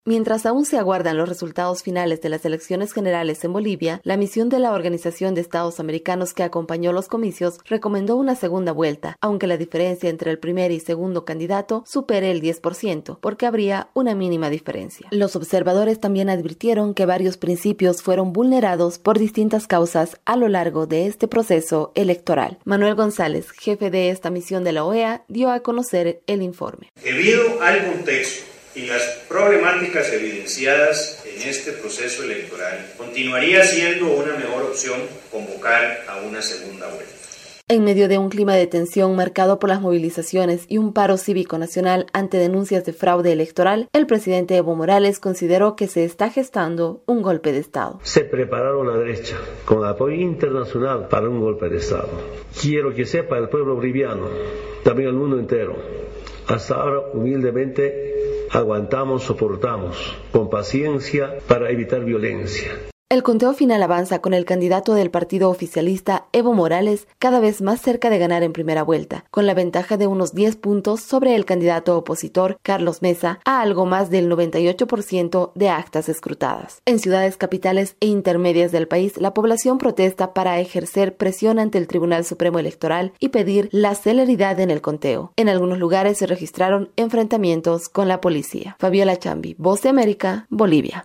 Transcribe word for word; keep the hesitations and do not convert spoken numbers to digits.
Mientras aún se aguardan los resultados finales de las elecciones generales en Bolivia, la misión de la Organización de Estados Americanos que acompañó los comicios recomendó una segunda vuelta, aunque la diferencia entre el primer y segundo candidato supere el diez por ciento, porque habría una mínima diferencia. Los observadores también advirtieron que varios principios fueron vulnerados por distintas causas a lo largo de este proceso electoral. Manuel González, jefe de esta misión de la O E A, dio a conocer el informe. Debido al contexto y las problemáticas evidenciadas en este proceso electoral, continuaría siendo una mejor opción convocar a una segunda vuelta. En medio de un clima de tensión marcado por las movilizaciones y un paro cívico nacional ante denuncias de fraude electoral, el presidente Evo Morales consideró que se está gestando un golpe de Estado. Se prepararon la derecha con apoyo internacional para un golpe de Estado. Quiero que sepa el pueblo boliviano, también el mundo entero, hasta ahora humildemente aguantamos, soportamos, con paciencia para evitar violencia. El conteo final avanza con el candidato del partido oficialista, Evo Morales, cada vez más cerca de ganar en primera vuelta, con la ventaja de unos diez puntos sobre el candidato opositor, Carlos Mesa, a algo más del noventa y ocho por ciento de actas escrutadas. En ciudades capitales e intermedias del país, la población protesta para ejercer presión ante el Tribunal Supremo Electoral y pedir la celeridad en el conteo. En algunos lugares se registraron enfrentamientos con la policía. Fabiola Chambi, Voz de América, Bolivia.